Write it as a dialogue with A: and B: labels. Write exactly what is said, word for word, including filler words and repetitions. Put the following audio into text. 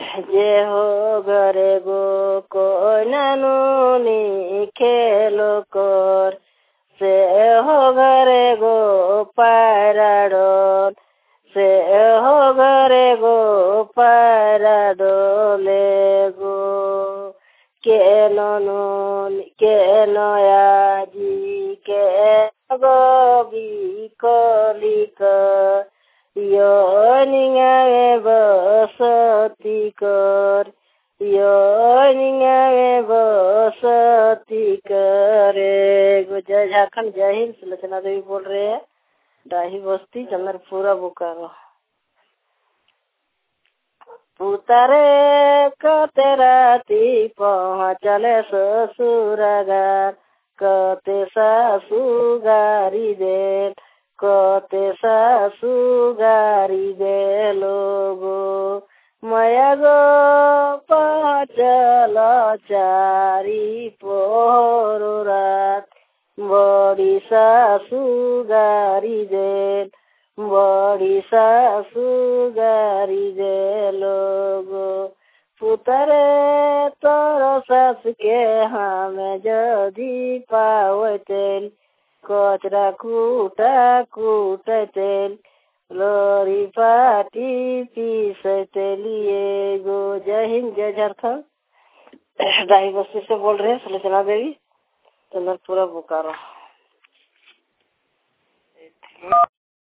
A: जे हो घरे गो को नानुनी खेलो कर से हो घरे गो पाराडोल से हो घरे गो पाराडोले गो के नो के नयाजी के गो बिकलिक यो निंगे बसती कर यो निंगे बसती करे। जय झारखंड, जय हिंद। सुलोचना देवी बोल रहे हैं, डाही बस्ती, चंद्रपुरा, बोकारो। पुतारे कते राती पहुँचले ससुरागार कते सासू गारी देल कते सासू गारी दे लोगो माया गो पाचल चारी पोरो रात बड़ी सासू गारी देल बड़ी सासू गारी दे लोगो पुतरे तोर सास के हमें जदी पावतेल कचरा कूटा कूटतेल लोरी पाटी पीसतेलिए गो। जय हिंद, जय झारखंड। डाही बस्ती से बोल रहे हैं, सुलोचना देवी, चंद्रपुरा, बोकारो।